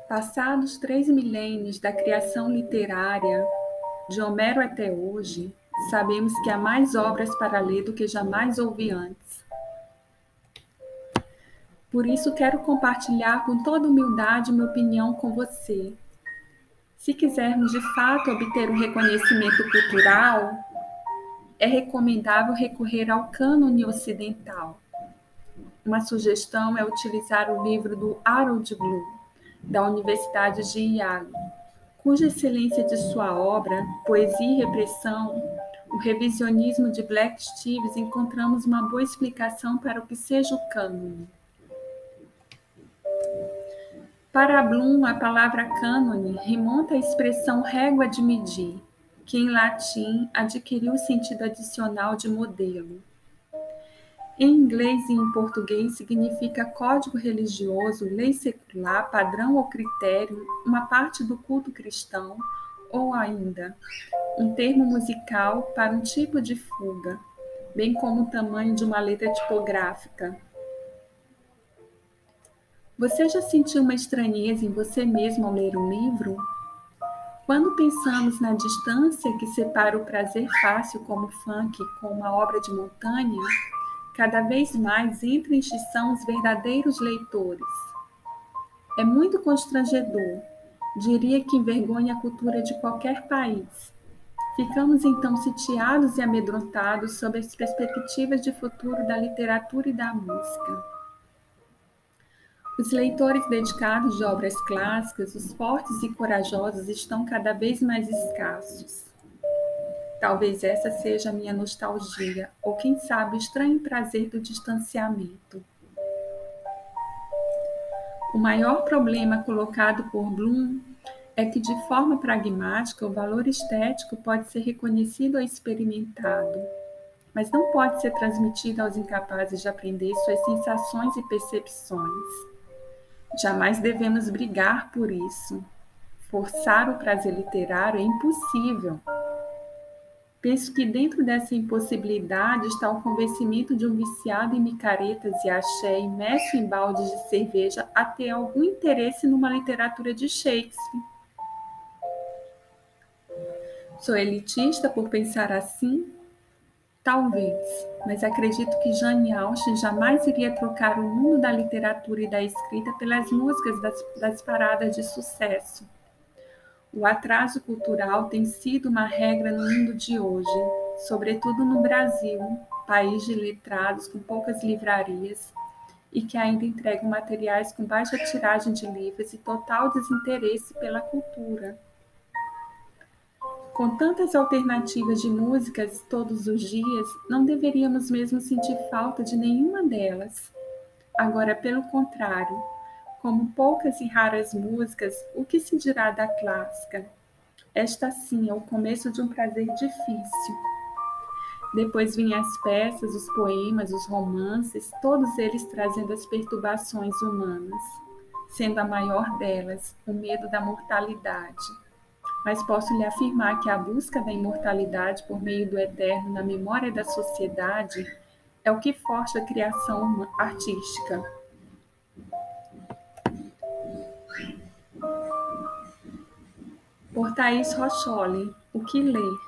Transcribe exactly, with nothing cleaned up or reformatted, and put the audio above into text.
Passados três milênios da criação literária, de Homero até hoje, sabemos que há mais obras para ler do que jamais houve antes. Por isso, quero compartilhar com toda humildade minha opinião com você. Se quisermos de fato obter um reconhecimento cultural, é recomendável recorrer ao cânone ocidental. Uma sugestão é utilizar o livro do Harold Bloom, da Universidade de Yale, cuja excelência de sua obra, Poesia e Repressão, o revisionismo de Black Stevens, encontramos uma boa explicação para o que seja o cânone. Para Bloom, a palavra cânone remonta à expressão régua de medir, que em latim adquiriu o sentido adicional de modelo. Em inglês e em português significa código religioso, lei secular, padrão ou critério, uma parte do culto cristão, ou ainda um termo musical para um tipo de fuga, bem como o tamanho de uma letra tipográfica. Você já sentiu uma estranheza em você mesmo ao ler um livro? Quando pensamos na distância que separa o prazer fácil como funk com uma obra de montanha, cada vez mais entra em extinção os verdadeiros leitores. É muito constrangedor, diria que envergonha a cultura de qualquer país. Ficamos então sitiados e amedrontados sob as perspectivas de futuro da literatura e da música. Os leitores dedicados de obras clássicas, os fortes e corajosos, estão cada vez mais escassos. Talvez essa seja a minha nostalgia, ou quem sabe o estranho prazer do distanciamento. O maior problema colocado por Bloom é que, de forma pragmática, o valor estético pode ser reconhecido ou experimentado, mas não pode ser transmitido aos incapazes de aprender suas sensações e percepções. Jamais devemos brigar por isso. Forçar o prazer literário é impossível. Penso que dentro dessa impossibilidade está o convencimento de um viciado em micaretas e axé, imerso em baldes de cerveja, a ter algum interesse numa literatura de Shakespeare. Sou elitista por pensar assim? Talvez, mas acredito que Jane Austen jamais iria trocar o mundo da literatura e da escrita pelas músicas das, das paradas de sucesso. O atraso cultural tem sido uma regra no mundo de hoje, sobretudo no Brasil, país de letrados com poucas livrarias e que ainda entregam materiais com baixa tiragem de livros e total desinteresse pela cultura. Com tantas alternativas de músicas todos os dias, não deveríamos mesmo sentir falta de nenhuma delas. Agora, pelo contrário, como poucas e raras músicas, o que se dirá da clássica? Esta sim é o começo de um prazer difícil. Depois vinham as peças, os poemas, os romances, todos eles trazendo as perturbações humanas, sendo a maior delas o medo da mortalidade. Mas posso lhe afirmar que a busca da imortalidade por meio do eterno na memória da sociedade é o que forja a criação artística. Por Thaís Rocholi, O que ler?